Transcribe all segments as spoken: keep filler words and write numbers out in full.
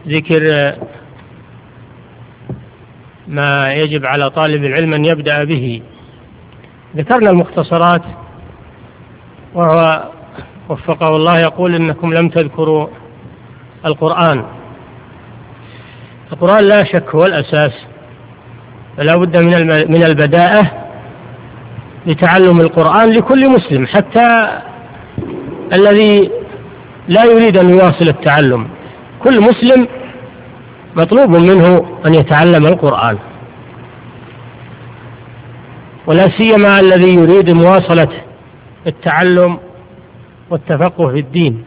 ذكر ما يجب على طالب العلم أن يبدأ به. ذكرنا المختصرات، وهو وفقه الله يقول إنكم لم تذكروا القرآن. القرآن لا شك هو الأساس، فلا بد من من البداءة لتعلم القرآن لكل مسلم، حتى الذي لا يريد أن يواصل التعلم. كل مسلم مطلوب منه أن يتعلم القرآن، ولا سيما الذي يريد مواصلة التعلم والتفقه في الدين.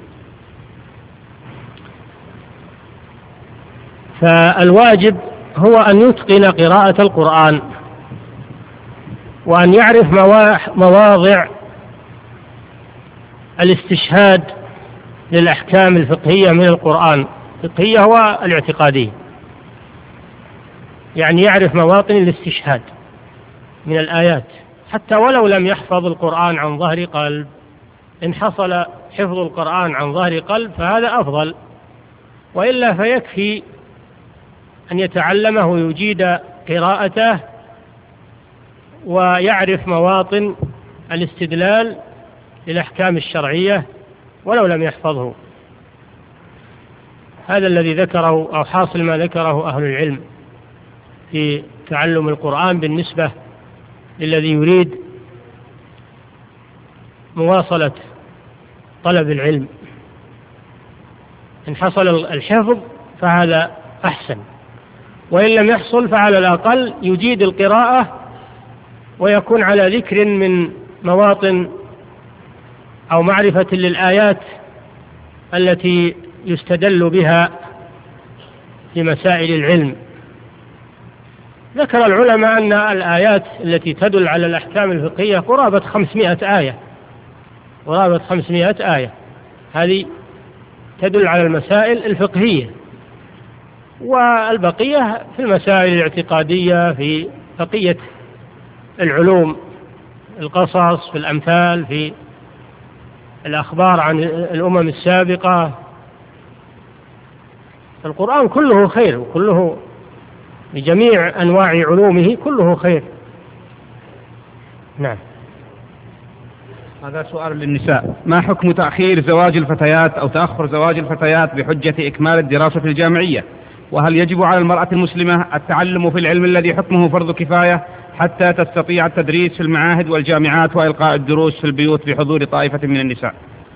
فالواجب هو أن يتقن قراءة القرآن، وأن يعرف مواضع الاستشهاد للأحكام الفقهية من القرآن. الفقهية هو الاعتقادية، يعني يعرف مواطن الاستشهاد من الآيات، حتى ولو لم يحفظ القرآن عن ظهر قلب. إن حصل حفظ القرآن عن ظهر قلب فهذا أفضل، وإلا فيكفي أن يتعلمه ويجيد قراءته ويعرف مواطن الاستدلال للأحكام الشرعية ولو لم يحفظه. هذا الذي ذكره أو حاصل ما ذكره أهل العلم في تعلم القرآن بالنسبة للذي يريد مواصلة طلب العلم. إن حصل الحفظ فهذا أحسن، وإن لم يحصل فعلى الأقل يجيد القراءة ويكون على ذكر من مواطن أو معرفة للآيات التي يستدل بها في مسائل العلم. ذكر العلماء أن الآيات التي تدل على الأحكام الفقهية قرابة خمسمائة آية، قرابة خمسمائة آية، هذه تدل على المسائل الفقهية، والبقية في المسائل الاعتقادية، في بقية العلوم، القصص، في الأمثال، في الأخبار عن الأمم السابقة. القرآن كله خير، وكله بجميع أنواع علومه كله خير. نعم. هذا سؤال للنساء: ما حكم تأخير زواج الفتيات أو تأخر زواج الفتيات بحجة إكمال الدراسة في الجامعية؟ وهل يجب على المرأة المسلمة التعلم في العلم الذي حكمه فرض كفاية حتى تستطيع التدريس في المعاهد والجامعات وإلقاء الدروس في البيوت بحضور طائفة من النساء؟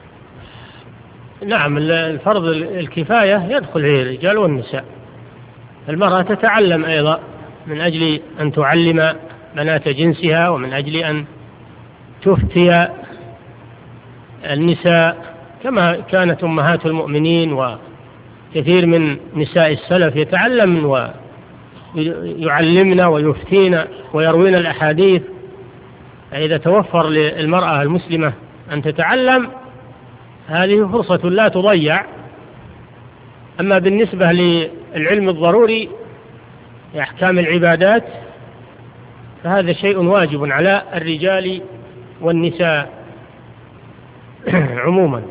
نعم، الفرض الكفاية يدخل فيه الرجال والنساء. المرأة تتعلم أيضا من أجل أن تعلم بنات جنسها، ومن أجل أن تفتي النساء، كما كانت أمهات المؤمنين وكثير من نساء السلف يتعلمن ويعلمن ويفتين ويروين الأحاديث. إذا توفر للمرأة المسلمة أن تتعلم هذه فرصة لا تضيع. أما بالنسبة للعلم الضروري لأحكام العبادات فهذا شيء واجب على الرجال والنساء عموما.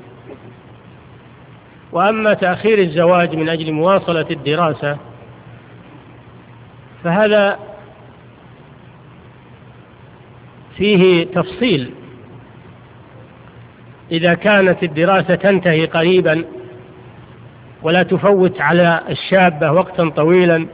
وأما تأخير الزواج من أجل مواصلة الدراسة فهذا فيه تفصيل. إذا كانت الدراسة تنتهي قريبا ولا تفوت على الشابة وقتا طويلا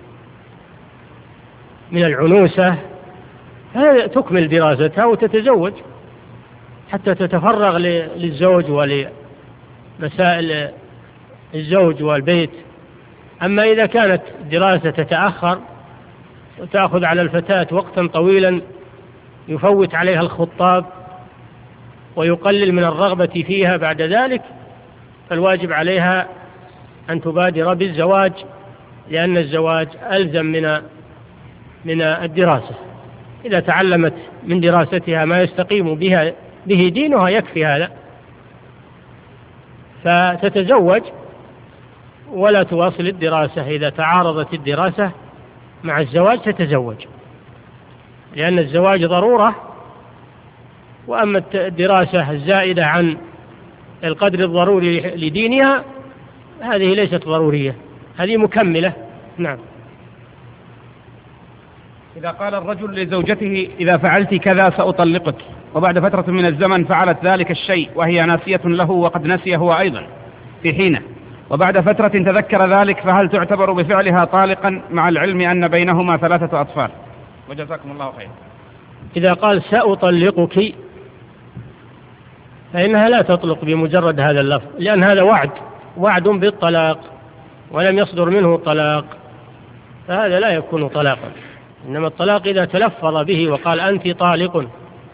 من العنوسة، تكمل دراستها وتتزوج حتى تتفرغ للزوج ولمسائل الزوج والبيت. أما إذا كانت الدراسة تتأخر وتأخذ على الفتاة وقتا طويلا يفوت عليها الخطاب ويقلل من الرغبة فيها بعد ذلك، فالواجب عليها أن تبادر بالزواج، لأن الزواج ألزم من من الدراسة. إذا تعلمت من دراستها ما يستقيم بها به دينها يكفي هذا، فتتزوج ولا تواصل الدراسة. إذا تعارضت الدراسة مع الزواج تتزوج، لأن الزواج ضرورة. وأما الدراسة الزائدة عن القدر الضروري لدينها هذه ليست ضرورية، هذه مكملة. نعم. إذا قال الرجل لزوجته إذا فعلت كذا سأطلقك، وبعد فترة من الزمن فعلت ذلك الشيء وهي ناسية له وقد نسي هو أيضا في حينه، وبعد فترة تذكر ذلك، فهل تعتبر بفعلها طالقا مع العلم أن بينهما ثلاثة أطفال؟ وجزاكم الله خير. إذا قال سأطلقك فإنها لا تطلق بمجرد هذا اللفظ، لأن هذا وعد وعد بالطلاق ولم يصدر منه الطلاق، فهذا لا يكون طلاقا. إنما الطلاق إذا تلفظ به وقال أنت طالق،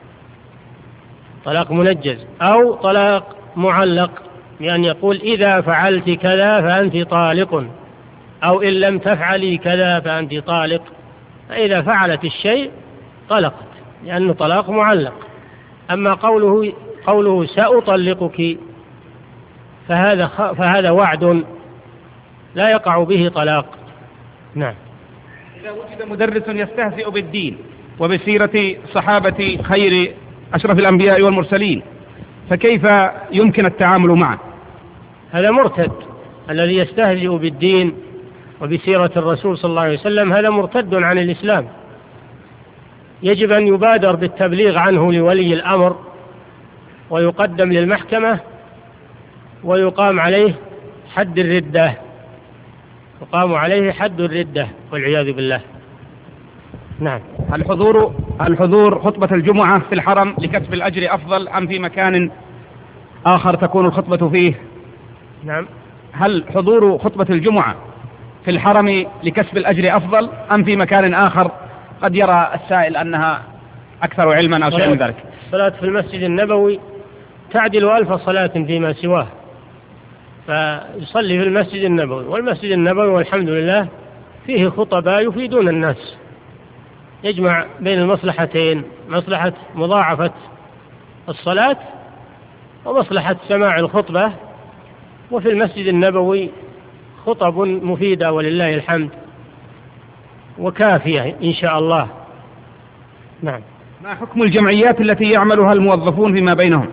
طلاق منجز، أو طلاق معلق بأن يقول إذا فعلت كذا فأنت طالق، أو إن لم تفعلي كذا فأنت طالق. فإذا فعلت الشيء طلقت، لأنه طلاق معلق. أما قوله قوله سأطلقك فهذا فهذا وعد لا يقع به طلاق. نعم. إذا وجد مدرس يستهزئ بالدين وبسيرة صحابة خير أشرف الأنبياء والمرسلين، فكيف يمكن التعامل معه؟ هذا مرتد، الذي يستهزئ بالدين وبسيرة الرسول صلى الله عليه وسلم هذا مرتد عن الإسلام، يجب أن يبادر بالتبليغ عنه لولي الأمر ويقدم للمحكمة ويقام عليه حد الردة، يقام عليه حد الردة والعياذ بالله. نعم. الحضور الحضور خطبة الجمعة في الحرم لكسب الأجر أفضل أم في مكان آخر تكون الخطبة فيه؟ نعم. هل حضور خطبة الجمعة في الحرم لكسب الأجر أفضل أم في مكان آخر قد يرى السائل أنها أكثر علما أو شيء من ذلك؟ الصلاة في المسجد النبوي تعدل ألف صلاة فيما سواه، فيصلي في المسجد النبوي، والمسجد النبوي والحمد لله فيه خطباء يفيدون الناس، يجمع بين المصلحتين، مصلحة مضاعفة الصلاة ومصلحة سماع الخطبة. وفي المسجد النبوي خطب مفيدة ولله الحمد وكافية إن شاء الله. نعم. ما حكم الجمعيات التي يعملها الموظفون فيما بينهم؟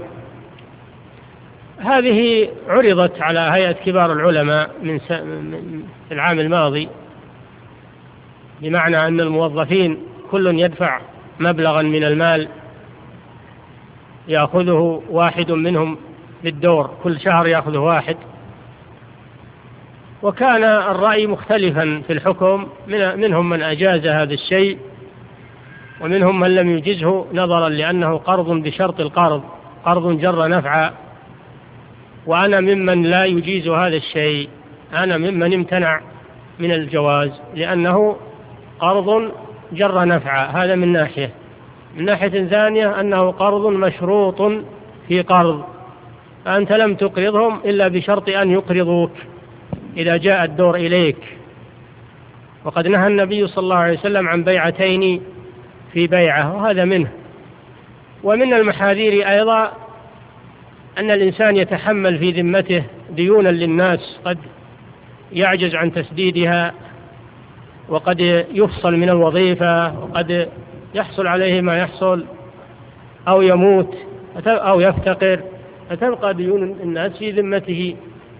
هذه عرضت على هيئة كبار العلماء من العام الماضي، بمعنى أن الموظفين كل يدفع مبلغا من المال يأخذه واحد منهم بالدور، كل شهر يأخذه واحد. وكان الرأي مختلفا في الحكم، منهم من أجاز هذا الشيء ومنهم من لم يجزه نظرا لأنه قرض بشرط القرض، قرض جر نفعا. وأنا ممن لا يجيز هذا الشيء، أنا ممن امتنع من الجواز لأنه قرض جر نفعا، هذا من ناحية. من ناحية ثانية أنه قرض مشروط في قرض، فأنت لم تقرضهم إلا بشرط أن يقرضوك إذا جاء الدور إليك. وقد نهى النبي صلى الله عليه وسلم عن بيعتين في بيعة، وهذا منه. ومن المحاذير أيضا أن الإنسان يتحمل في ذمته ديونا للناس قد يعجز عن تسديدها، وقد يفصل من الوظيفة، وقد يحصل عليه ما يحصل، أو يموت أو يفتقر، فتبقى ديون الناس في ذمته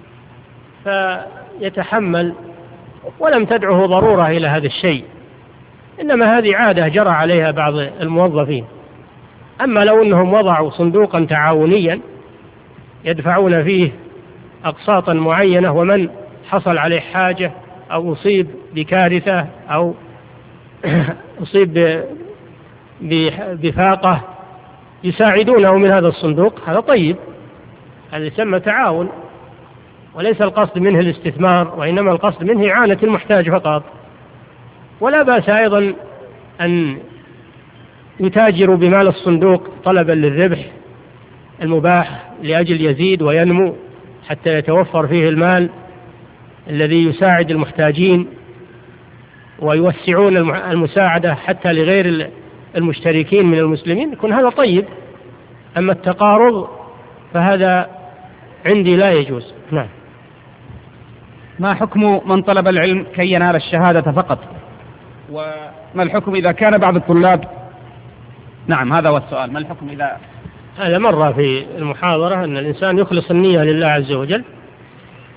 فيتحمل، ولم تدعه ضرورة إلى هذا الشيء، إنما هذه عادة جرى عليها بعض الموظفين. أما لو أنهم وضعوا صندوقا تعاونيا يدفعون فيه أقساطا معينة، ومن حصل عليه حاجة أو أصيب بكارثة أو أصيب بفاقة يساعدونه من هذا الصندوق، هذا طيب، هذا يسمى تعاون، وليس القصد منه الاستثمار، وإنما القصد منه إعانة المحتاج فقط. ولا بأس أيضا أن يتاجروا بمال الصندوق طلبا للربح المباح لأجل يزيد وينمو حتى يتوفر فيه المال الذي يساعد المحتاجين، ويوسعون المساعدة حتى لغير المشتركين من المسلمين، يكون هذا طيب. أما التقارض فهذا عندي لا يجوز. نعم. ما حكم من طلب العلم كي ينال الشهادة فقط؟ وما الحكم إذا كان بعض الطلاب؟ نعم، هذا هو السؤال. ما الحكم إذا هذا مرة في المحاضرة أن الإنسان يخلص النية لله عز وجل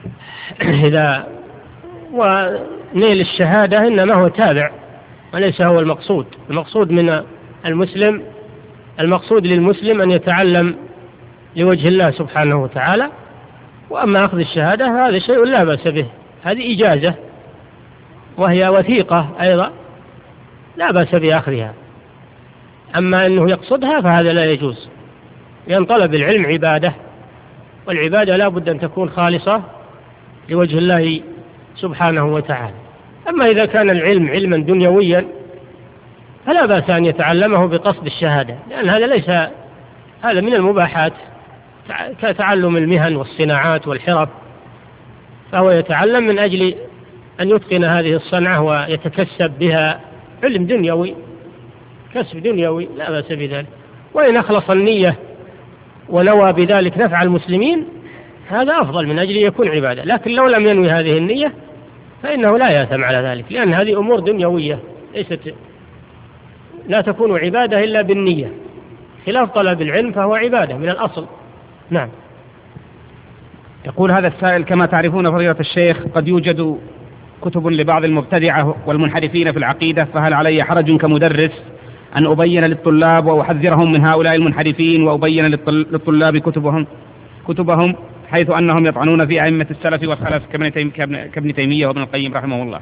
إذا ونيل الشهادة إنما هو تابع وليس هو المقصود. المقصود من المسلم المقصود للمسلم أن يتعلم لوجه الله سبحانه وتعالى، وأما أخذ الشهادة هذا شيء لا بأس به، هذه إجازة وهي وثيقة أيضا لا بأس بأخذها. أما أنه يقصدها فهذا لا يجوز، لأن طلب العلم عبادة، والعبادة لا بد أن تكون خالصة لوجه الله سبحانه وتعالى. أما إذا كان العلم علما دنيويا فلا بأس أن يتعلمه بقصد الشهادة، لأن هذا ليس هذا من المباحات كتعلم المهن والصناعات والحرف، فهو يتعلم من أجل أن يتقن هذه الصنعة ويتكسب بها علم دنيوي، كسب دنيوي لا بأس بذلك. وإن أخلص النية ونوى بذلك نفع المسلمين هذا أفضل من أجل يكون عبادة، لكن لو لم ينوي هذه النية فإنه لا يأثم على ذلك، لأن هذه أمور دنيوية ليست لا تكون عبادة إلا بالنية، خلاف طلب العلم فهو عبادة من الأصل. نعم. يقول هذا السائل: كما تعرفون فضيلة الشيخ قد يوجد كتب لبعض المبتدعة والمنحرفين في العقيدة، فهل علي حرج كمدرس أن أبين للطلاب وأحذرهم من هؤلاء المنحرفين وأبين للطلاب كتبهم كتبهم حيث أنهم يطعنون في أئمة السلف والخلف كابن تيمية وابن القيم رحمه الله؟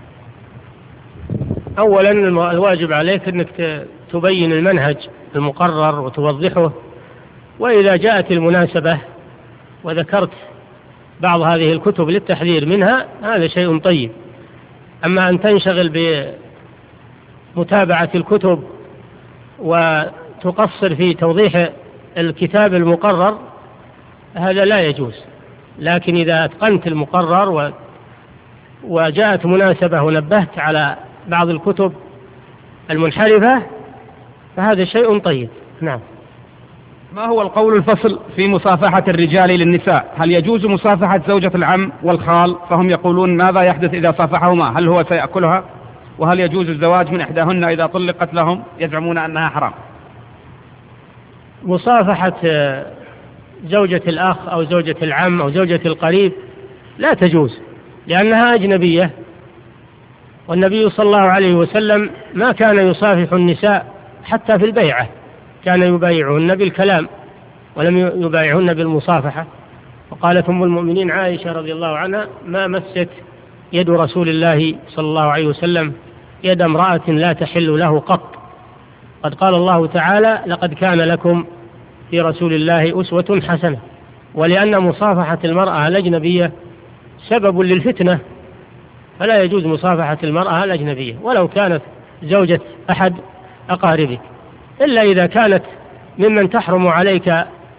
أولا الواجب عليك أنك تبين المنهج المقرر وتوضحه، وإذا جاءت المناسبة وذكرت بعض هذه الكتب للتحذير منها هذا شيء طيب. أما أن تنشغل بمتابعة الكتب وتقصر في توضيح الكتاب المقرر هذا لا يجوز، لكن إذا أتقنت المقرر وجاءت مناسبة ونبهت على بعض الكتب المنحرفة فهذا شيء طيب. نعم. ما هو القول الفصل في مصافحة الرجال للنساء؟ هل يجوز مصافحة زوجة العم والخال؟ فهم يقولون ماذا يحدث إذا صافحهما؟ هل هو سيأكلها؟ وهل يجوز الزواج من إحداهن إذا طلقت لهم؟ يزعمون أنها حرام. مصافحة زوجة الأخ أو زوجة العم أو زوجة القريب لا تجوز، لأنها أجنبية، والنبي صلى الله عليه وسلم ما كان يصافح النساء حتى في البيعة، كان يبايعهن بالكلام ولم يبايعهن بالمصافحة. وقالت أم المؤمنين عائشة رضي الله عنها: ما مست يد رسول الله صلى الله عليه وسلم يد امرأة لا تحل له قط. قد قال الله تعالى: لقد كان لكم في رسول الله أسوة حسنة. ولأن مصافحة المرأة الأجنبية سبب للفتنة فلا يجوز مصافحة المرأة الأجنبية ولو كانت زوجة أحد أقاربك، إلا إذا كانت ممن تحرم عليك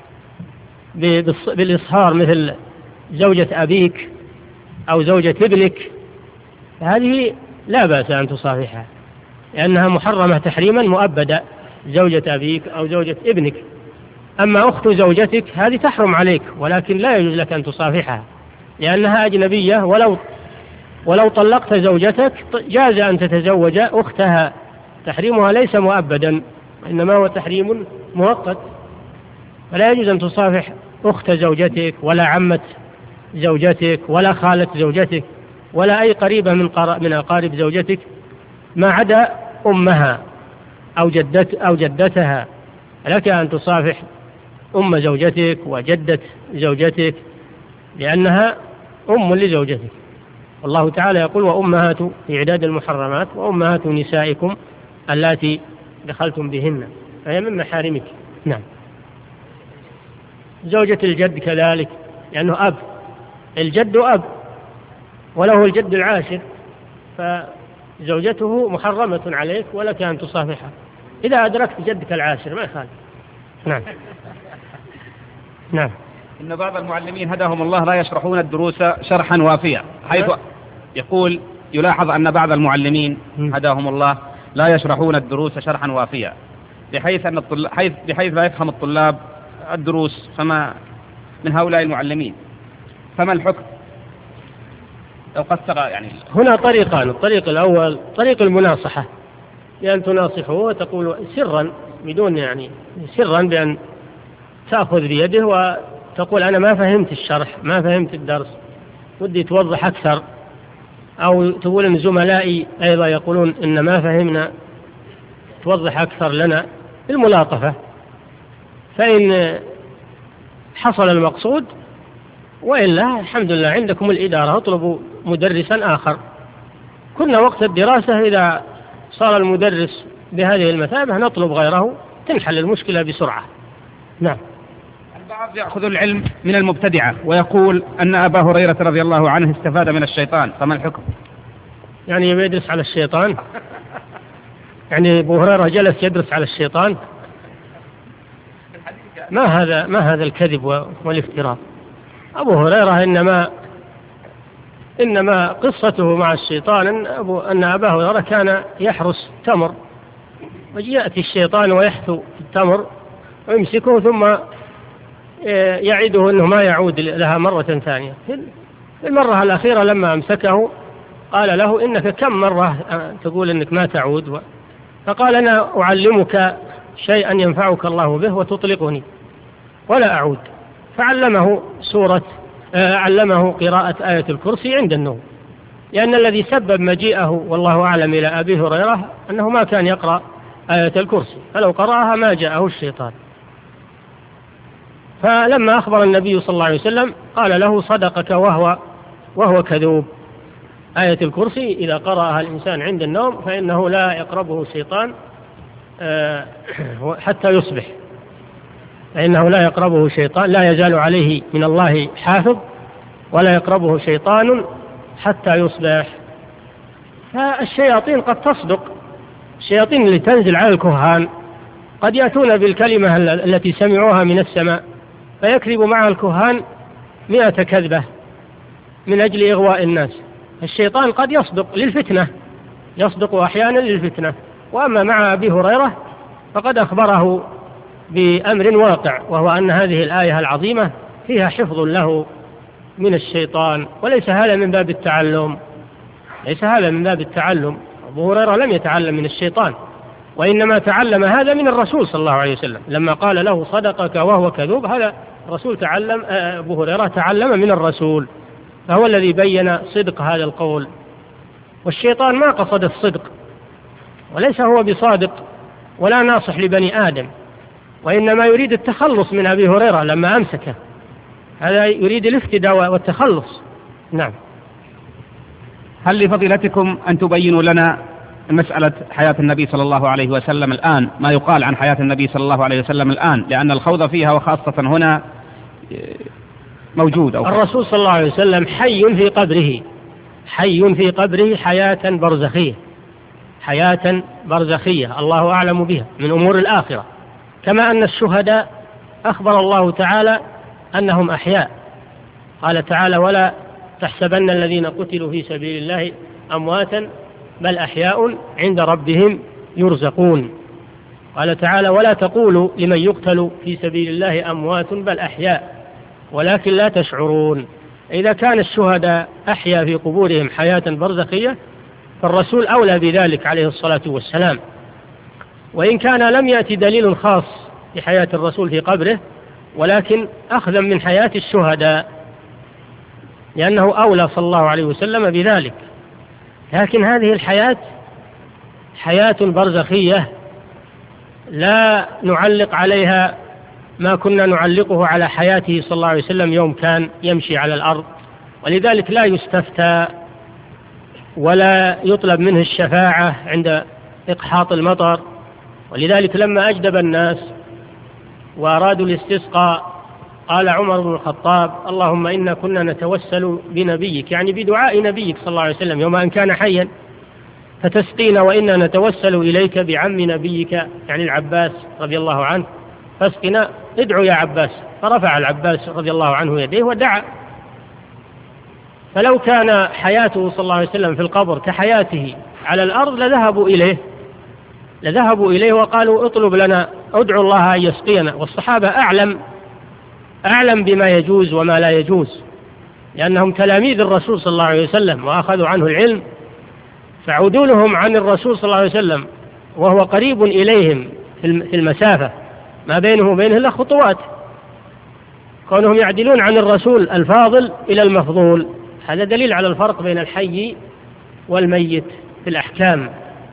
بالإصهار مثل زوجة أبيك أو زوجة ابنك، هذه لا بأس أن تصافحها لأنها محرمة تحريما مؤبدا، زوجة أبيك أو زوجة ابنك. أما أخت زوجتك هذه تحرم عليك ولكن لا يجوز لك أن تصافحها لأنها أجنبية، ولو ولو طلقت زوجتك جاز أن تتزوج أختها، تحريمها ليس مؤبدا إنما هو تحريم مؤقت، فلا يجوز أن تصافح أخت زوجتك ولا عمة زوجتك ولا خالة زوجتك ولا أي قريبة من من أقارب زوجتك ما عدا أمها أو جدت أو جدتها. لك أن تصافح أم زوجتك وجدة زوجتك لأنها أم لزوجتك. والله تعالى يقول: وأمهات في عداد المحرمات وأمهات نسائكم اللاتي دخلتم بهن، فهي من محارمك. نعم. زوجة الجد كذلك لأنه أب، الجد أب وله الجد العاشر، فزوجته محرمة عليك ولك أن تصافحها إذا أدركت جدك العاشر ما يخالف. نعم. نعم. إن بعض المعلمين هداهم الله لا يشرحون الدروس شرحا وافيا، حيث يقول يلاحظ أن بعض المعلمين هداهم الله لا يشرحون الدروس شرحا وافيا بحيث أن الطلاب حيث بحيث لا يفهم الطلاب الدروس، فما من هؤلاء المعلمين فما الحكم لو قصر؟ يعني هنا طريقان: الطريق الأول طريق المناصحة، بأن تناصحه وتقول سرا بدون يعني سرا بأن تأخذ بيده وتقول: أنا ما فهمت الشرح ما فهمت الدرس، ودي توضح أكثر، أو تقول إن زملائي أيضا يقولون إن ما فهمنا، توضح أكثر لنا الملاطفة، فإن حصل المقصود، وإلا الحمد لله عندكم الإدارة، اطلبوا مدرسا آخر. كنا وقت الدراسة إذا صار المدرس بهذه المثابة نطلب غيره، تنحل المشكلة بسرعة. نعم. البعض يأخذ العلم من المبتدعة ويقول أن أبا هريرة رضي الله عنه استفاد من الشيطان، فما الحكم؟ يعني يدرس على الشيطان؟ يعني أبو هريرة جلس يدرس على الشيطان؟ ما هذا ما هذا الكذب والافتراء. أبو هريرة إنما إنما قصته مع الشيطان أن, أبو أن أبا هريرة كان يحرس تمر، ويأتي الشيطان ويحثو التمر ويمسكه ثم يعده أنه ما يعود لها مرة ثانية. في المرة الأخيرة لما أمسكه قال له إنك كم مرة تقول إنك ما تعود؟ فقال أنا أعلمك شيئا ينفعك الله به وتطلقني ولا أعود. فعلمه سورة علمه قراءة آية الكرسي عند النوم، لأن الذي سبب مجيئه والله أعلم إلى أبي هريرة أنه ما كان يقرأ آية الكرسي، فلو قرأها ما جاءه الشيطان. فلما أخبر النبي صلى الله عليه وسلم قال له صدقك وهو وهو كذوب. آية الكرسي إذا قرأها الإنسان عند النوم فإنه لا يقربه الشيطان حتى يصبح، فإنه لا يقربه شيطان، لا يزال عليه من الله حافظ، ولا يقربه شيطان حتى يصبح. فالشياطين قد تصدق، الشياطين اللي تنزل على الكهان قد يأتون بالكلمة التي سمعوها من السماء فيكذب معها الكهان مئة كذبة من أجل إغواء الناس. الشيطان قد يصدق للفتنة، يصدق أحيانا للفتنة. وأما مع أبي هريرة فقد أخبره بأمر واقع، وهو أن هذه الآية العظيمة فيها حفظ له من الشيطان، وليس هذا من باب التعلم، ليس هذا من باب التعلم. أبو هريرة لم يتعلم من الشيطان، وإنما تعلم هذا من الرسول صلى الله عليه وسلم لما قال له صدقك وهو كذوب. هذا الرسول تعلم، أبو هريرة تعلم من الرسول، فهو الذي بين صدق هذا القول. والشيطان ما قصد الصدق، وليس هو بصادق ولا ناصح لبني آدم، وإنما يريد التخلص من أبي هريرة لما أمسكه، هذا يريد الافتداء والتخلص. نعم. هل لفضيلتكم أن تبينوا لنا مسألة حياة النبي صلى الله عليه وسلم الآن، ما يقال عن حياة النبي صلى الله عليه وسلم الآن، لأن الخوض فيها وخاصة هنا موجود؟ أو الرسول صلى الله عليه وسلم حي في قبره، حي في قبره حياة برزخية، حياة برزخية الله أعلم بها من أمور الآخرة، كما أن الشهداء أخبر الله تعالى أنهم أحياء. قال تعالى ولا تحسبن الذين قتلوا في سبيل الله أمواتا بل أحياء عند ربهم يرزقون. قال تعالى ولا تقولوا لمن يقتل في سبيل الله أموات بل أحياء ولكن لا تشعرون. إذا كان الشهداء أحيا في قبورهم حياة برزخية فالرسول أولى بذلك عليه الصلاة والسلام. وإن كان لم يأتي دليل خاص بحياة الرسول في قبره، ولكن أخذا من حياة الشهداء لأنه أولى صلى الله عليه وسلم بذلك. لكن هذه الحياة حياة برزخية لا نعلق عليها ما كنا نعلقه على حياته صلى الله عليه وسلم يوم كان يمشي على الأرض، ولذلك لا يستفتى ولا يطلب منه الشفاعة عند إقحاط المطر. ولذلك لما أجدب الناس وأرادوا الاستسقاء قال عمر بن الخطاب اللهم إنا كنا نتوسل بنبيك، يعني بدعاء نبيك صلى الله عليه وسلم يوم أن كان حيا، فتسقينا وإنا نتوسل إليك بعم نبيك يعني العباس رضي الله عنه، فاسقنا ادعو يا عباس. فرفع العباس رضي الله عنه يديه ودعا. فلو كان حياته صلى الله عليه وسلم في القبر كحياته على الأرض لذهبوا إليه لذهبوا إليه وقالوا اطلب لنا ادعو الله أن يسقينا. والصحابة أعلم أعلم بما يجوز وما لا يجوز، لأنهم تلاميذ الرسول صلى الله عليه وسلم وأخذوا عنه العلم، فعدولهم عن الرسول صلى الله عليه وسلم وهو قريب إليهم في المسافة ما بينه وبينه إلا خطوات، كونهم يعدلون عن الرسول الفاضل إلى المفضول، هذا دليل على الفرق بين الحي والميت في الأحكام.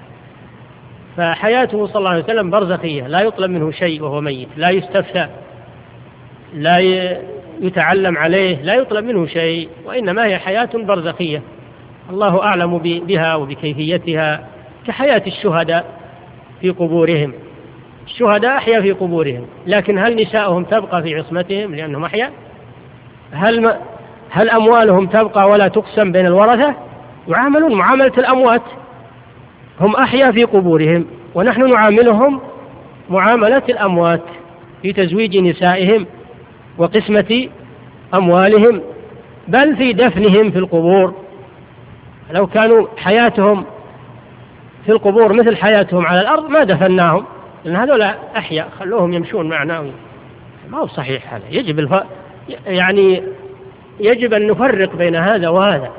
فحياته صلى الله عليه وسلم برزخية، لا يطلب منه شيء وهو ميت، لا يستفتى، لا يتعلم عليه، لا يطلب منه شيء، وإنما هي حياة برزخية الله أعلم بها وبكيفيتها، كحياة الشهداء في قبورهم. الشهداء أحيا في قبورهم، لكن هل نساؤهم تبقى في عصمتهم لأنهم أحيا؟ هل, ما هل أموالهم تبقى ولا تقسم بين الورثة؟ يعاملون معاملة الأموات، هم أحيا في قبورهم، ونحن نعاملهم معاملة الأموات في تزويج نسائهم وقسمة أموالهم، بل في دفنهم في القبور. لو كانوا حياتهم في القبور مثل حياتهم على الأرض ما دفناهم، لأن هذول أحيا، خلوهم يمشون معنا. ما هو صحيح هذا. يجب الف... يعني يجب أن نفرق بين هذا وهذا.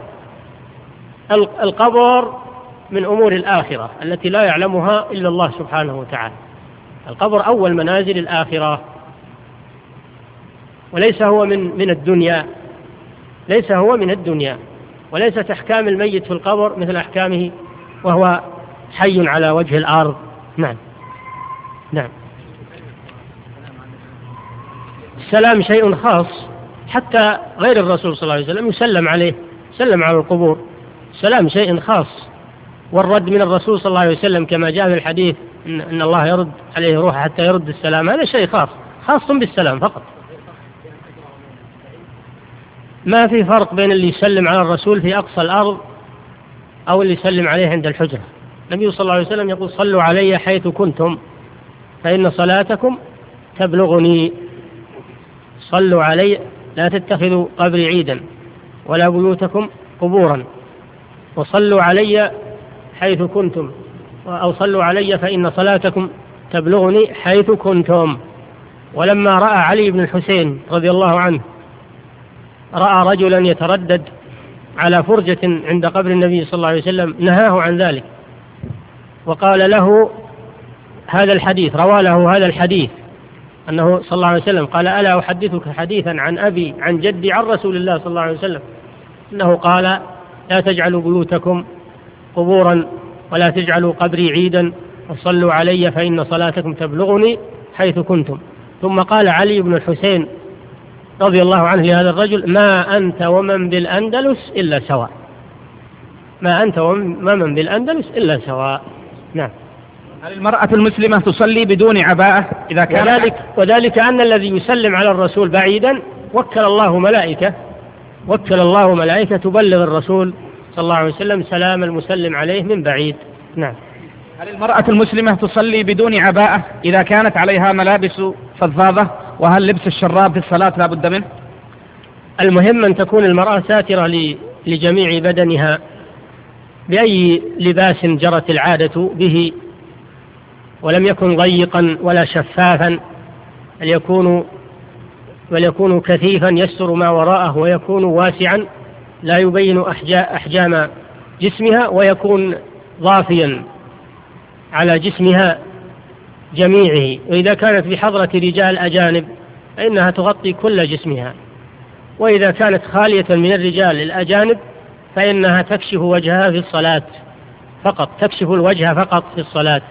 القبر من أمور الآخرة التي لا يعلمها إلا الله سبحانه وتعالى. القبر أول منازل الآخرة، وليس هو من من الدنيا، ليس هو من الدنيا، وليست أحكام الميت في القبر مثل أحكامه وهو حي على وجه الأرض. نعم نعم. السلام شيء خاص، حتى غير الرسول صلى الله عليه وسلم يسلم عليه، سلم على القبور. السلام شيء خاص، والرد من الرسول صلى الله عليه وسلم كما جاء في الحديث إن, إن الله يرد عليه روحه حتى يرد السلام، هذا شيء خاص خاص بالسلام فقط. ما في فرق بين اللي يسلم على الرسول في أقصى الأرض أو اللي يسلم عليه عند الحجرة. النبي صلى الله عليه وسلم يقول صلوا علي حيث كنتم فإن صلاتكم تبلغني. صلوا علي، لا تتخذوا قبري عيدا ولا بيوتكم قبورا، وصلوا علي حيث كنتم، أو صلوا علي فإن صلاتكم تبلغني حيث كنتم. ولما رأى علي بن الحسين رضي الله عنه رأى رجلا يتردد على فرجة عند قبر النبي صلى الله عليه وسلم نهاه عن ذلك، وقال له هذا الحديث، روى له هذا الحديث أنه صلى الله عليه وسلم قال ألا أحدثك حديثا عن أبي عن جدي عن رسول الله صلى الله عليه وسلم أنه قال لا تجعلوا بيوتكم قبورا ولا تجعلوا قبري عيدا وصلوا علي فإن صلاتكم تبلغني حيث كنتم. ثم قال علي بن الحسين رضي الله عنه لهذا الرجل ما أنت ومن بالأندلس إلا سواء، ما أنت ومن بالأندلس إلا سواء. نعم. هل المرأة المسلمة تصلي بدون عباءة إذا كان؟ وذلك, وذلك أن الذي يسلم على الرسول بعيدا وكل الله ملائكة وكل الله ملائكة تبلغ الرسول صلى الله عليه وسلم سلام المسلم عليه من بعيد. نعم. هل المرأة المسلمة تصلي بدون عباءة إذا كانت عليها ملابس فضفاضة؟ وهل لبس الشراب في الصلاة لا بد منه؟ المهم أن تكون المرأة ساترة لجميع بدنها بأي لباس جرت العادة به، ولم يكن ضيقا ولا شفافا، بل يكون وليكون كثيفا يستر ما وراءه، ويكون واسعا لا يبين أحجام جسمها، ويكون ضافيا على جسمها جميعه. وإذا كانت بحضرة رجال أجانب فإنها تغطي كل جسمها، وإذا كانت خالية من الرجال الأجانب فإنها تكشف وجهها في الصلاة فقط، تكشف الوجه فقط في الصلاة،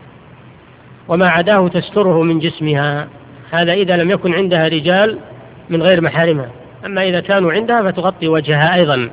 وما عداه تستره من جسمها. هذا إذا لم يكن عندها رجال من غير محارمها. أما إذا كانوا عندها فتغطي وجهها أيضا،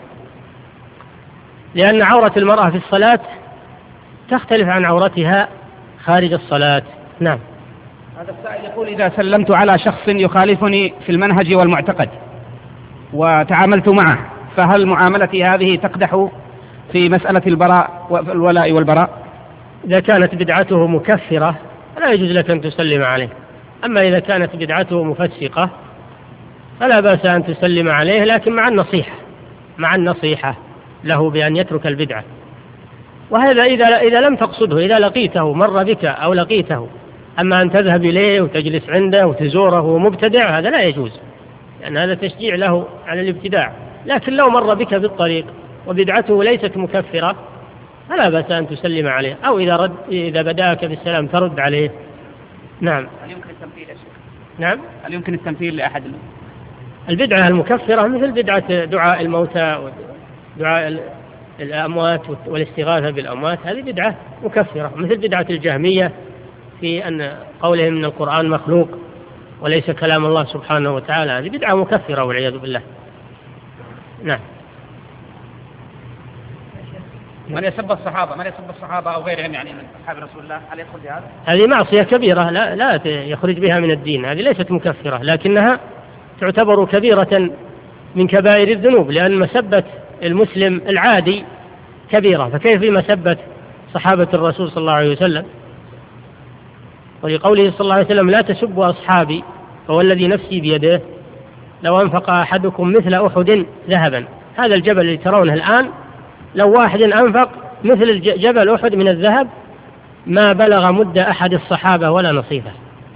لأن عورة المرأة في الصلاة تختلف عن عورتها خارج الصلاة. نعم. هذا السائل يقول إذا سلمت على شخص يخالفني في المنهج والمعتقد وتعاملت معه، فهل معاملتي هذه تقدح في مسألة البراء والولاء والبراء؟ إذا كانت بدعته مكفرة فلا يجوز لك أن تسلم عليه. أما إذا كانت بدعته مفسقة فلا بأس أن تسلم عليه، لكن مع النصيحة مع النصيحة له بأن يترك البدعة. وهذا إذا إذا لم تقصده، إذا لقيته مر بك أو لقيته. أما أن تذهب إليه وتجلس عنده وتزوره ومبتدع هذا لا يجوز، لأن هذا تشجيع له على الابتداع. لكن لو مر بك في الطريق وبدعته ليست مكفرة فلا بأس أن تسلم عليه، أو إذا رد إذا بدأك بالسلام ترد عليه. نعم. هل يمكن التمثيل يا شيخ؟ نعم. هل يمكن التمثيل لأحد البدعة المكفرة مثل بدعة دعاء الموتى ودعاء الأموات والاستغاثة بالأموات، هذه بدعة مكفرة، مثل بدعة الجهمية في أن قولهم من القرآن مخلوق وليس كلام الله سبحانه وتعالى، هذه بدعة مكفرة والعياذ بالله. نعم. من يسب الصحابة من يسب الصحابة أو غيرهم يعني من أصحاب رسول الله هل يدخل في هذا؟ هذه معصية كبيرة لا لا يخرج بها من الدين، هذه ليست مكفرة لكنها تعتبر كبيرة من كبائر الذنوب، لأن مسبة المسلم العادي كبيرة، فكيف مسبة صحابة الرسول صلى الله عليه وسلم؟ ولقوله صلى الله عليه وسلم لا تسبوا أصحابي فوالذي نفسي بيده لو أنفق أحدكم مثل أحد ذهبا، هذا الجبل اللي ترونه الآن لو واحد أنفق مثل جبل أحد من الذهب ما بلغ مد أحد الصحابة ولا نصيفه.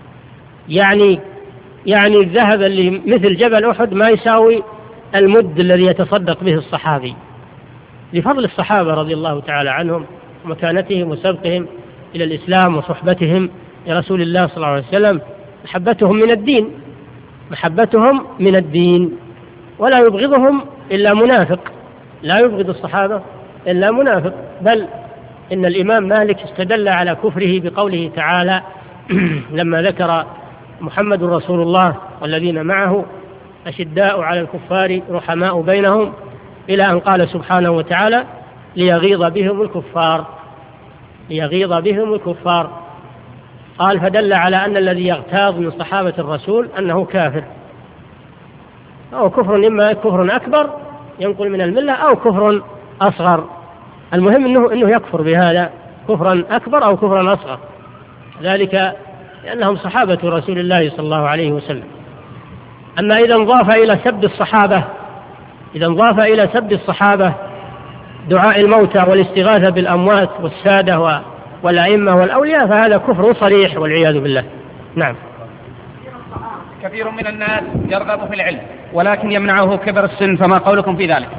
يعني يعني الذهب اللي مثل جبل أحد ما يساوي المد الذي يتصدق به الصحابي، لفضل الصحابة رضي الله تعالى عنهم ومكانتهم وسبقهم إلى الإسلام وصحبتهم لرسول الله صلى الله عليه وسلم. محبتهم من الدين محبتهم من الدين ولا يبغضهم إلا منافق، لا يبغض الصحابة إلا منافق. بل إن الإمام مالك استدل على كفره بقوله تعالى لما ذكر محمد رسول الله والذين معه أشداء على الكفار رحماء بينهم إلى أن قال سبحانه وتعالى ليغيظ بهم الكفار ليغيظ بهم الكفار قال فدل على أن الذي يغتاظ من صحابة الرسول أنه كافر، أو كفر إما كفر أكبر ينقل من الملة أو كفر أصغر، المهم أنه, إنه يكفر بهذا كفرا أكبر أو كفرا أصغر، ذلك لأنهم صحابة رسول الله صلى الله عليه وسلم. أما إذا انضاف إلى سب الصحابة إذا انضاف إلى سب الصحابة دعاء الموتى والاستغاثة بالأموات والسادة والأئمة والأولياء فهذا كفر صريح والعياذ بالله. نعم. كثير من الناس يرغب في العلم ولكن يمنعه كبر السن، فما قولكم في ذلك؟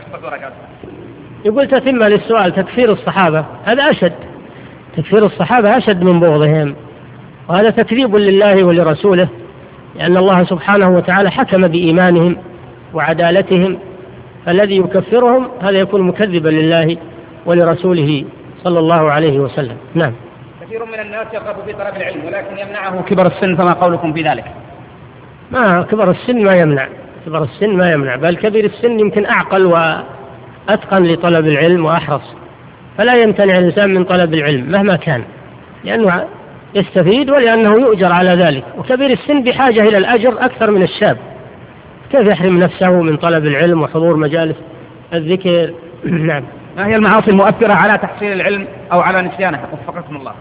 يقول تتم للسؤال تكفير الصحابة هذا أشد، تكفير الصحابة أشد من بغضهم، وهذا تكذيب لله ولرسوله، لأن الله سبحانه وتعالى حكم بإيمانهم وعدالتهم، فالذي يكفرهم هذا يكون مكذبا لله ولرسوله صلى الله عليه وسلم. نعم. كثير من الناس يرغب في طلب العلم ولكن يمنعه كبر السن، فما قولكم في ذلك؟ ما كبر السن ما يمنع كبر السن ما يمنع بل كبير السن يمكن أعقل وأتقن لطلب العلم وأحرص، فلا يمتنع الإنسان من طلب العلم مهما كان، لأنه يستفيد ولأنه يؤجر على ذلك، وكبير السن بحاجة إلى الأجر أكثر من الشاب، كيف يحرم نفسه من طلب العلم وحضور مجالس الذكر؟ نعم. ما هي المعاصي المؤثرة على تحصيل العلم أو على نسيانه وفقكم الله؟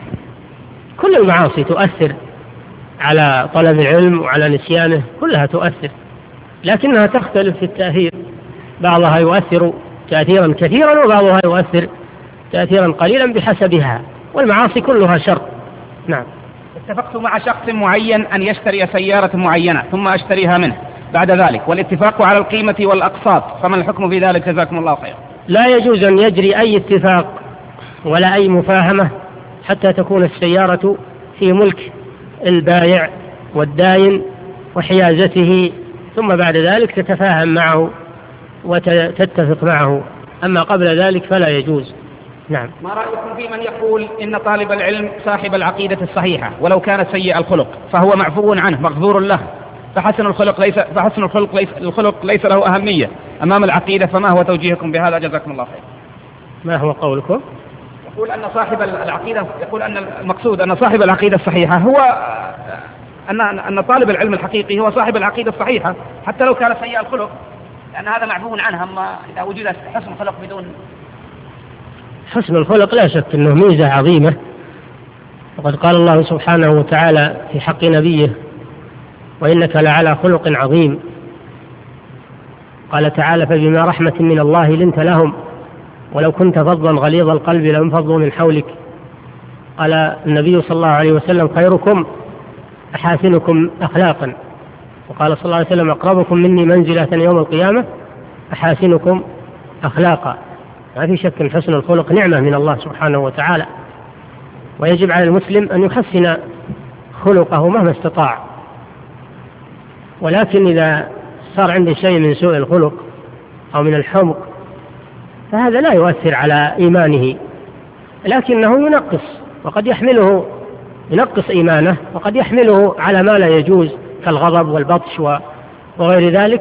كل المعاصي تؤثر على طلب العلم وعلى نسيانه، كلها تؤثر، لكنها تختلف في التأثير، بعضها يؤثر تأثيرا كثيرا وبعضها يؤثر تأثيرا قليلا بحسبها، والمعاصي كلها شر. نعم. اتفقت مع شخص معين أن يشتري سيارة معينة ثم أشتريها منه بعد ذلك، والاتفاق على القيمة والأقساط، فما الحكم في ذلك جزاكم الله خير؟ لا يجوز أن يجري أي اتفاق ولا أي مفاهمة حتى تكون السيارة في ملك البائع والداين وحيازته، ثم بعد ذلك تتفاهم معه وتتفق معه، أما قبل ذلك فلا يجوز. نعم. ما رأيكم في من يقول إن طالب العلم صاحب العقيدة الصحيحة ولو كان سيء الخلق فهو معفو عنه مغفور له، فحسن الخلق ليس فحسن الخلق ليس الخلق ليس له أهمية أمام العقيدة، فما هو توجيهكم بهذا جزاكم الله خير؟ ما هو قولكم؟ يقول أن صاحب العقيدة يقول أن المقصود أن صاحب العقيدة الصحيحة هو أن أن طالب العلم الحقيقي هو صاحب العقيدة الصحيحة حتى لو كان سيء الخلق، لأن هذا معفو عنه، أما إذا وجد حسن الخلق بدون حسن الخلق لا شك أنه ميزة عظيمة، وقد قال الله سبحانه وتعالى في حق نبيه وإنك لعلى خلق عظيم. قال تعالى فبما رحمة من الله لنت لهم ولو كنت فظا غليظ القلب لانفضوا من حولك. قال النبي صلى الله عليه وسلم خيركم أحاسنكم أخلاقا، وقال صلى الله عليه وسلم أقربكم مني منزلة يوم القيامة أحاسنكم أخلاقا. ما في شك حسن الخلق نعمة من الله سبحانه وتعالى، ويجب على المسلم أن يحسن خلقه مهما استطاع، ولكن إذا صار عنده شيء من سوء الخلق أو من الحمق فهذا لا يؤثر على إيمانه، لكنه ينقص، وقد يحمله ينقص إيمانه، وقد يحمله على ما لا يجوز كالغضب والبطش وغير ذلك،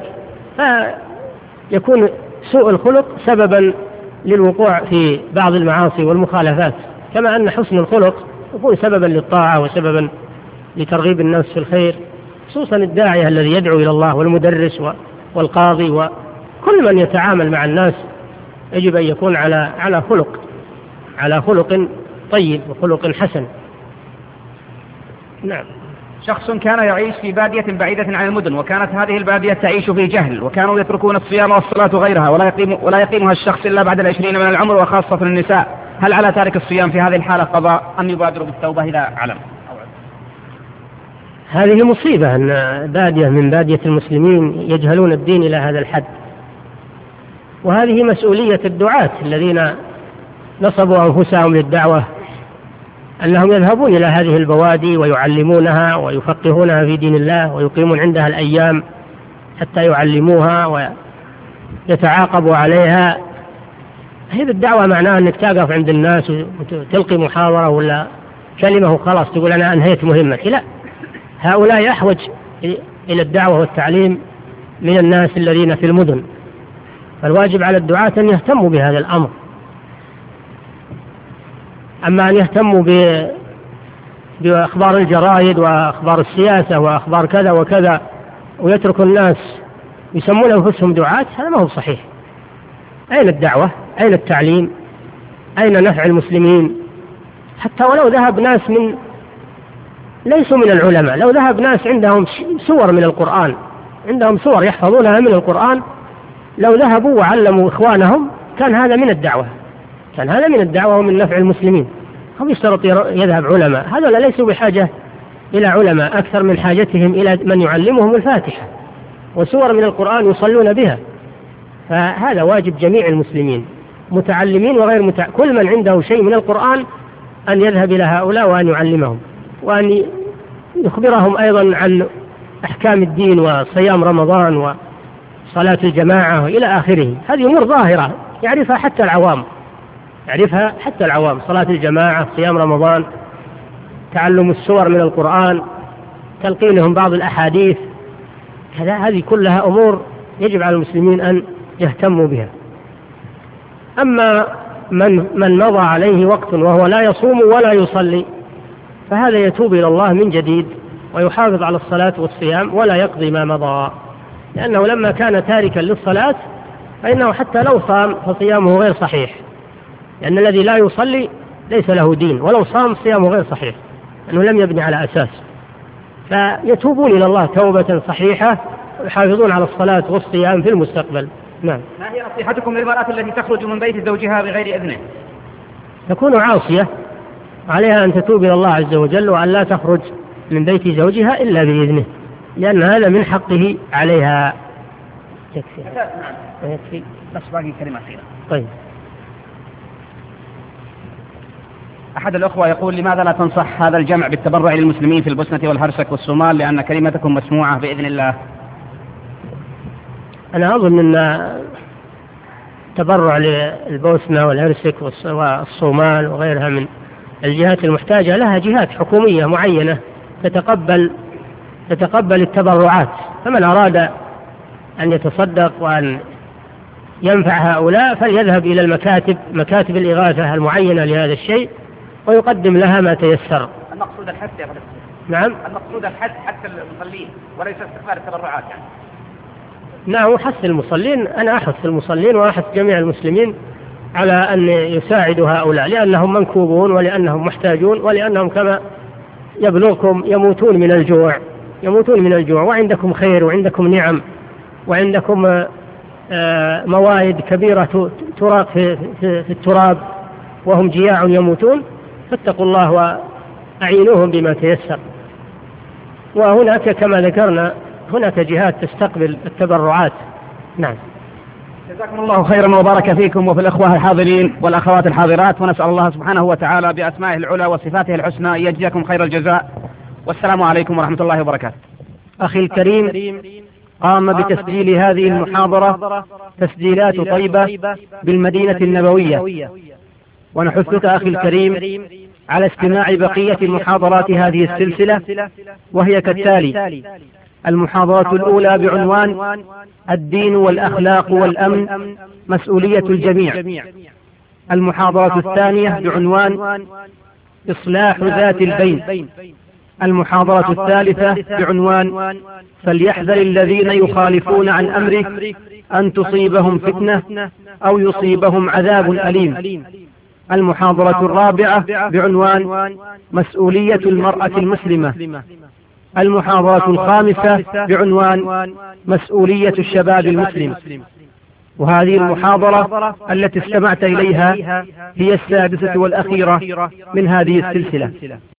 فيكون سوء الخلق سببا للوقوع في بعض المعاصي والمخالفات، كما أن حسن الخلق يكون سببا للطاعة وسببا لترغيب الناس في الخير، خصوصا الداعية الذي يدعو إلى الله والمدرس والقاضي وكل من يتعامل مع الناس يجب أن يكون على على خلق على خلق طيب وخلق حسن. نعم. شخص كان يعيش في بادية بعيدة عن المدن، وكانت هذه البادية تعيش في جهل، وكانوا يتركون الصيام والصلاة وغيرها، ولا يقيم ولا يقيمها الشخص إلا بعد العشرين من العمر، وخاصة النساء. هل على تارك الصيام في هذه الحالة قضاء أم يبادر بالتوبة إذا علم؟ هذه مصيبة أن بادية من بادية المسلمين يجهلون الدين إلى هذا الحد، وهذه مسؤولية الدعاة الذين نصبوا أنفسهم للدعوة، أنهم يذهبون إلى هذه البوادي ويعلمونها ويفقهونها في دين الله، ويقيمون عندها الأيام حتى يعلموها ويتعاقبوا عليها. هذه الدعوة معناها أنك تقف عند الناس وتلقي محاضرة ولا كلمة وخلاص تقول أنا أنهيت مهمتي، لا، هؤلاء أحوج إلى الدعوة والتعليم من الناس الذين في المدن، فالواجب على الدعاة أن يهتموا بهذا الأمر. أما أن يهتموا بأخبار الجرائد وأخبار السياسة وأخبار كذا وكذا ويتركوا الناس يسمون أنفسهم دعاة، هذا ما هو صحيح. أين الدعوة؟ أين التعليم؟ أين نفع المسلمين؟ حتى ولو ذهب ناس من ليسوا من العلماء، لو ذهب ناس عندهم سور من القرآن، عندهم سور يحفظونها من القرآن، لو ذهبوا وعلموا إخوانهم كان هذا من الدعوة، كان هذا من الدعوة ومن نفع المسلمين. هم يشترط يذهب علماء، هذول ليسوا بحاجة إلى علماء أكثر من حاجتهم إلى من يعلمهم الفاتحة وسور من القرآن يصلون بها. فهذا واجب جميع المسلمين متعلمين وغير متع... كل من عنده شيء من القرآن أن يذهب إلى هؤلاء وأن يعلمهم، وأن يخبرهم أيضا عن أحكام الدين وصيام رمضان وصلاة الجماعة إلى آخره. هذه أمور ظاهرة يعرفها حتى العوام، يعرفها حتى العوام، صلاة الجماعة، صيام رمضان، تعلم السور من القرآن، تلقينهم بعض الأحاديث، كذا. هذه كلها أمور يجب على المسلمين أن يهتموا بها. أما من من مضى عليه وقت وهو لا يصوم ولا يصلي فهذا يتوب إلى الله من جديد ويحافظ على الصلاة والصيام ولا يقضي ما مضى، لأنه لما كان تاركا للصلاة فإنه حتى لو صام فصيامه غير صحيح، لأن الذي لا يصلي ليس له دين، ولو صام صيامه غير صحيح لأنه لم يبني على أساس. فيتوبون إلى الله توبة صحيحة ويحافظون على الصلاة والصيام في المستقبل. نعم. ما هي نصيحتكم للمرأة التي تخرج من بيت زوجها بغير إذنه؟ تكون عاصية، عليها أن تتوب إلى الله عز وجل وأن لا تخرج من بيت زوجها إلا بإذنه، لأن هذا من حقه عليها. يكفي. نعم. يكفي. بس باقي كلمة أخيرة. طيب. أحد الأخوة يقول: لماذا لا تنصح هذا الجمع بالتبرع للمسلمين في البوسنة والهرسك والصومال، لأن كلمتكم مسموعة بإذن الله؟ أنا أظن أن التبرع للبوسنة والهرسك والصومال وغيرها من الجهات المحتاجة لها جهات حكومية معينة تتقبل تتقبل التبرعات، فمن أراد أن يتصدق وأن ينفع هؤلاء فليذهب إلى المكاتب مكاتب الإغاثة المعينة لهذا الشيء ويقدم لها ما تيسر. المقصود الحث يا فضيلة. نعم. المقصود الحث حتى المصلين وليس استقبال التبرعات يعني. نعم، حث المصلين، أنا أحث المصلين وأحث جميع المسلمين على أن يساعدوا هؤلاء، لأنهم منكوبون ولأنهم محتاجون ولأنهم كما يبلغكم يموتون من الجوع يموتون من الجوع وعندكم خير وعندكم نعم وعندكم موائد كبيرة تراق في, في, في التراب وهم جياع يموتون، فاتقوا الله وأعينوهم بما تيسر. وهناك كما ذكرنا هناك جهات تستقبل التبرعات. نعم. جزاكم الله خيرا وبارك فيكم وفي الأخوة الحاضرين والأخوات الحاضرات، ونسأل الله سبحانه وتعالى بأسمائه العلى وصفاته الحسنى أن يجزاكم خير الجزاء، والسلام عليكم ورحمة الله وبركاته. أخي الكريم، قام بتسجيل هذه المحاضرة تسجيلات طيبة بالمدينة النبوية، ونحثك أخي الكريم على استماع بقية محاضرات هذه السلسلة، وهي كالتالي: المحاضرة الأولى بعنوان الدين والأخلاق والأمن مسؤولية الجميع. المحاضرة الثانية بعنوان إصلاح ذات البين. المحاضرة الثالثة بعنوان فليحذر الذين يخالفون عن أمره أن تصيبهم فتنة أو يصيبهم عذاب أليم. المحاضرة الرابعة بعنوان مسؤولية المرأة المسلمة. المحاضرة الخامسة بعنوان مسؤولية الشباب المسلم. وهذه المحاضرة التي استمعت إليها هي السادسة والأخيرة من هذه السلسلة.